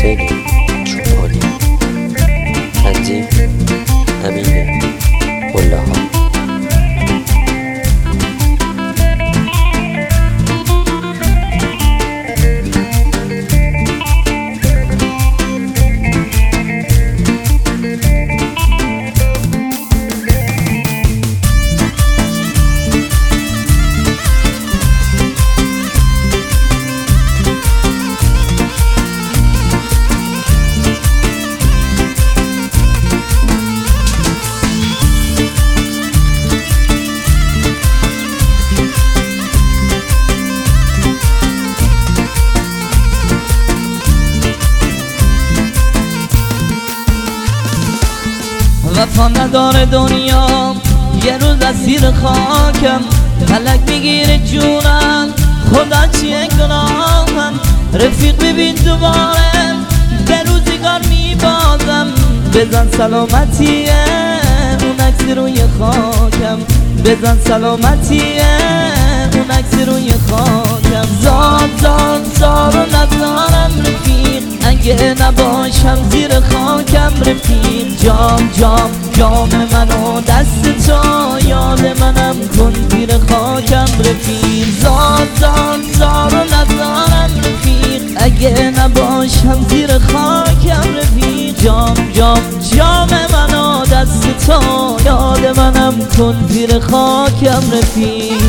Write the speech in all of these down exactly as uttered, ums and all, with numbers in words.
خیلی چوبانی. تنظیم امین ملاها. وفا نداره دنیا یه روز اسیر خاکم، فلک میگیره جونم خدا چیه گناهم. رفیق ببین دوباره به روزگار میبازم، بزن سلامتیه اون عکس روی خاکم، بزن سلامتیه اون عکس روی خاکم. زاد زاد زار و نزارم رفیق، اگه نباشم زیر خاکم رفیق. جام جام جام منو دست تو یاد منم کن زیر خاکم رفیق. زاد زاد زار و نزارم رفیق، اگه نباشم زیر خاکم رفیق. جام جام جام منو دست تو یاد منم کن زیر خاکم رفیق.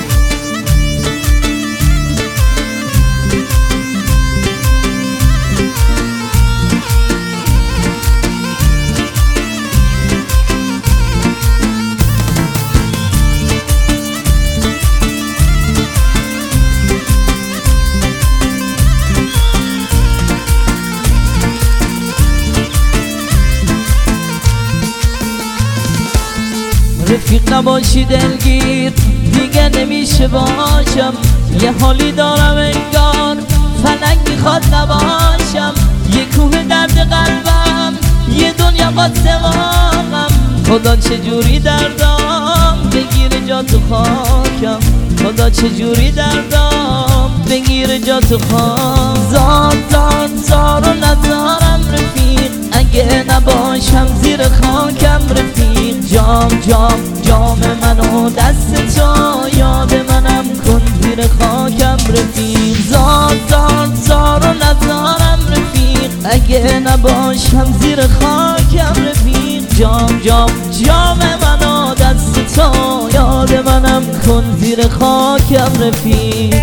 رفیق نباشی دلگیر دیگه نمیشه باشم، یه حالی دارم انگار فلک میخواد نباشم. یه کوه درد قلبم یه دنیا قصه واقم، خدا چجوری دردام بگیره جا تو خاکم، خدا چجوری دردام بگیره جا تو خاکم. زاد زاد زار و نزارم رفیق، اگه نباشم زیر خاکم رفیق. جام جام جام منو دست تو یاد منم کن زیر خاکم رفیق. زاد زاد زار و نزارم رفیق، اگه نباشم زیر خاکم رفیق. جام جام جام منو دست تو یاد منم کن زیر خاکم رفیق.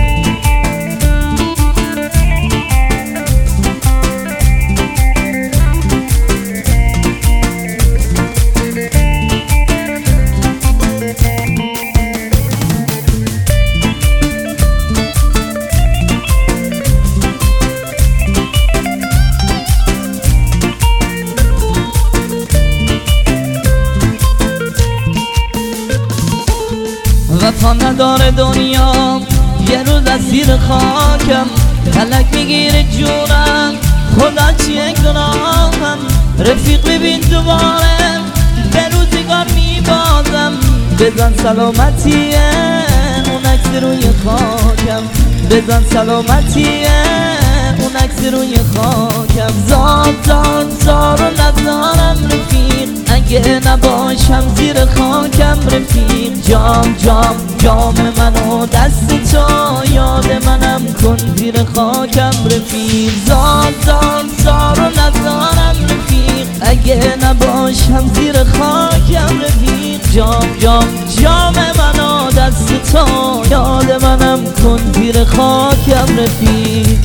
وفا نداره دنیا یه روز اسیر خاکم، فلک میگیره جونم خدا چیه گناهم. رفیق ببین دوباره به روزگار میبازم، بزن سلامتیه اون عکس روی خاکم، بزن سلامتیه اون عکس روی خاکم. زاد زاد زار و نزارم رفیق، اگه نباشم زیر خاکم رفیق. جام جام جام منو دست تو یاد منم کن زیر خاکم رفیق. زاد زاد زار و نزارم رفیق، اگه نباشم زیر خاکم رفیق. جام جام جام منو دست تو یاد منم کن زیر خاکم رفیق.